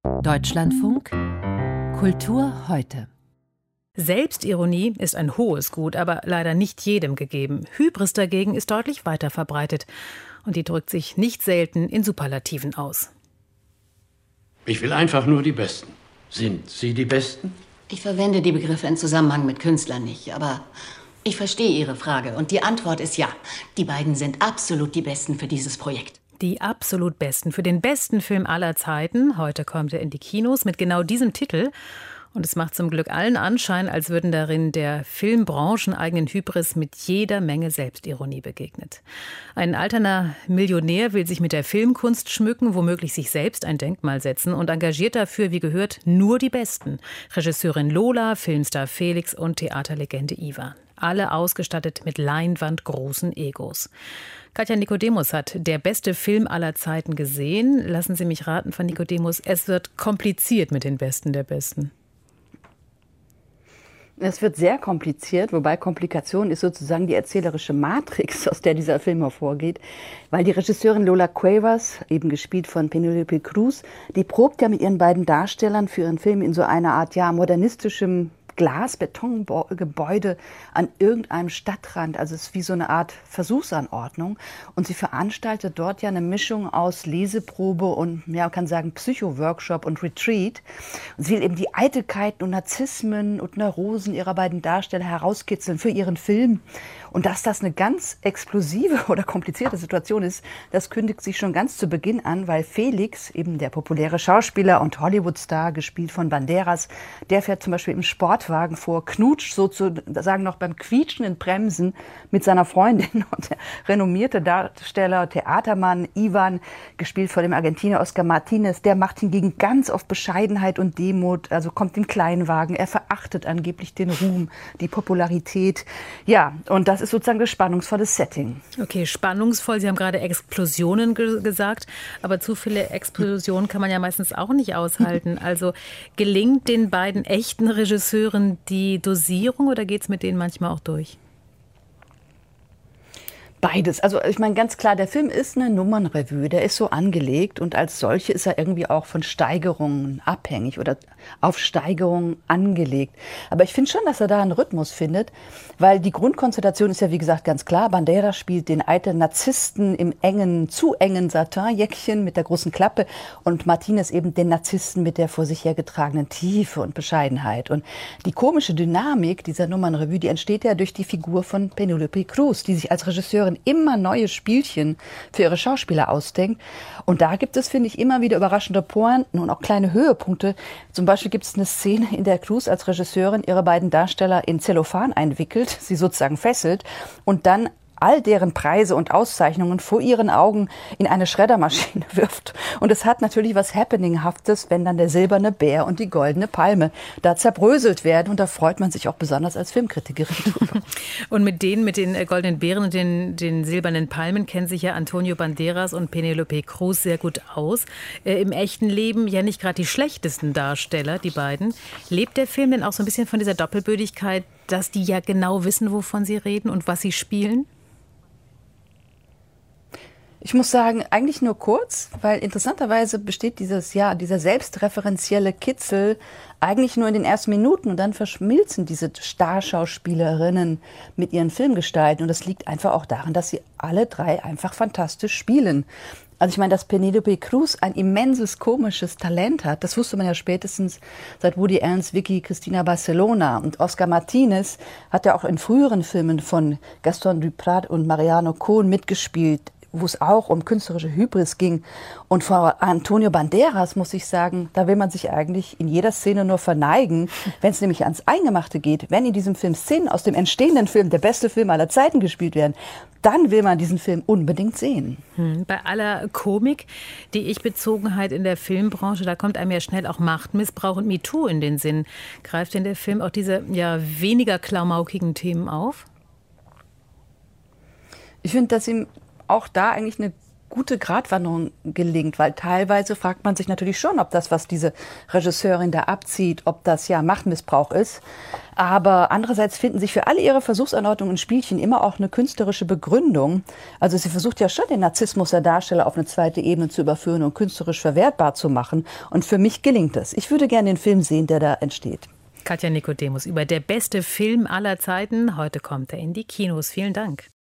Deutschlandfunk Kultur heute. Selbstironie ist ein hohes Gut, aber leider nicht jedem gegeben. Hybris dagegen ist deutlich weiter verbreitet. Und die drückt sich nicht selten in Superlativen aus. Ich will einfach nur die Besten. Sind Sie die Besten? Ich verwende die Begriffe in Zusammenhang mit Künstlern nicht, aber ich verstehe Ihre Frage. Und die Antwort ist ja. Die beiden sind absolut die Besten für dieses Projekt. Die absolut Besten für den besten Film aller Zeiten. Heute kommt er in die Kinos mit genau diesem Titel. Und es macht zum Glück allen Anschein, als würden darin der filmbrancheneigenen Hybris mit jeder Menge Selbstironie begegnet. Ein alterner Millionär will sich mit der Filmkunst schmücken, womöglich sich selbst ein Denkmal setzen und engagiert dafür, wie gehört, nur die Besten. Regisseurin Lola, Filmstar Felix und Theaterlegende Ivan. Alle ausgestattet mit leinwandgroßen Egos. Katja Nicodemus hat Der beste Film aller Zeiten gesehen. Lassen Sie mich raten, Frau Nicodemus, es wird kompliziert mit den Besten der Besten. Es wird sehr kompliziert, wobei Komplikation ist sozusagen die erzählerische Matrix, aus der dieser Film hervorgeht. Weil die Regisseurin Lola Cuevas, eben gespielt von Penélope Cruz, die probt ja mit ihren beiden Darstellern für ihren Film in so einer Art modernistischem Glas-Betongebäude an irgendeinem Stadtrand. Also es ist wie so eine Art Versuchsanordnung. Und sie veranstaltet dort ja eine Mischung aus Leseprobe und, man kann sagen, Psycho-Workshop und Retreat. Und sie will eben die Eitelkeiten und Narzissmen und Neurosen ihrer beiden Darsteller herauskitzeln für ihren Film. Und dass das eine ganz explosive oder komplizierte Situation ist, das kündigt sich schon ganz zu Beginn an, weil Felix, eben der populäre Schauspieler und Hollywood-Star, gespielt von Banderas, der fährt zum Beispiel im Sportwagen vor, knutscht sozusagen noch beim quietschenden Bremsen mit seiner Freundin. Und der renommierte Darsteller, Theatermann Ivan, gespielt von dem Argentinier Oscar Martinez, der macht hingegen ganz auf Bescheidenheit und Demut, also kommt im Kleinwagen, er verachtet angeblich den Ruhm, die Popularität. Ja, und das ist sozusagen das spannungsvolle Setting. Okay, spannungsvoll. Sie haben gerade Explosionen gesagt, aber zu viele Explosionen kann man ja meistens auch nicht aushalten. Also gelingt den beiden echten Regisseuren die Dosierung oder geht es mit denen manchmal auch durch? Beides. Also ich meine ganz klar, der Film ist eine Nummernrevue, der ist so angelegt und als solche ist er irgendwie auch von Steigerungen abhängig oder auf Steigerungen angelegt. Aber ich finde schon, dass er da einen Rhythmus findet, weil die Grundkonstellation ist ja wie gesagt ganz klar. Banderas spielt den eitlen Narzissten im engen, zu engen Satinjäckchen mit der großen Klappe und Martinez eben den Narzissten mit der vor sich hergetragenen Tiefe und Bescheidenheit. Und die komische Dynamik dieser Nummernrevue, die entsteht ja durch die Figur von Penélope Cruz, die sich als Regisseurin immer neue Spielchen für ihre Schauspieler ausdenkt. Und da gibt es, finde ich, immer wieder überraschende Pointen und auch kleine Höhepunkte. Zum Beispiel gibt es eine Szene, in der Cruz als Regisseurin ihre beiden Darsteller in Zellophan einwickelt, sie sozusagen fesselt und dann all deren Preise und Auszeichnungen vor ihren Augen in eine Schreddermaschine wirft. Und es hat natürlich was Happeninghaftes, wenn dann der silberne Bär und die goldene Palme da zerbröselt werden. Und da freut man sich auch besonders als Filmkritikerin drüber. Und mit den goldenen Bären und den silbernen Palmen kennen sich ja Antonio Banderas und Penélope Cruz sehr gut aus. Im echten Leben ja nicht gerade die schlechtesten Darsteller, die beiden. Lebt der Film denn auch so ein bisschen von dieser Doppelbödigkeit, dass die ja genau wissen, wovon sie reden und was sie spielen? Ich muss sagen, eigentlich nur kurz, weil interessanterweise besteht dieser selbstreferenzielle Kitzel eigentlich nur in den ersten Minuten und dann verschmilzen diese Starschauspielerinnen mit ihren Filmgestalten und das liegt einfach auch daran, dass sie alle drei einfach fantastisch spielen. Also ich meine, dass Penélope Cruz ein immenses komisches Talent hat, das wusste man ja spätestens seit Woody Allens Vicky Cristina Barcelona. Und Oscar Martinez hat ja auch in früheren Filmen von Gaston Duprat und Mariano Cohn mitgespielt, wo es auch um künstlerische Hybris ging. Und vor Antonio Banderas muss ich sagen, da will man sich eigentlich in jeder Szene nur verneigen, wenn es nämlich ans Eingemachte geht. Wenn in diesem Film Szenen aus dem entstehenden Film, der beste Film aller Zeiten, gespielt werden, dann will man diesen Film unbedingt sehen. Bei aller Komik, die Ich-Bezogenheit in der Filmbranche, da kommt einem ja schnell auch Machtmissbrauch und MeToo in den Sinn. Greift denn der Film auch diese weniger klamaukigen Themen auf? Ich finde, dass ihm auch da eigentlich eine gute Gratwanderung gelingt, weil teilweise fragt man sich natürlich schon, ob das, was diese Regisseurin da abzieht, ob das ja Machtmissbrauch ist. Aber andererseits finden sich für alle ihre Versuchsanordnungen und Spielchen immer auch eine künstlerische Begründung. Also sie versucht ja schon, den Narzissmus der Darsteller auf eine zweite Ebene zu überführen und künstlerisch verwertbar zu machen. Und für mich gelingt das. Ich würde gerne den Film sehen, der da entsteht. Katja Nikodemus über der beste Film aller Zeiten. Heute kommt er in die Kinos. Vielen Dank.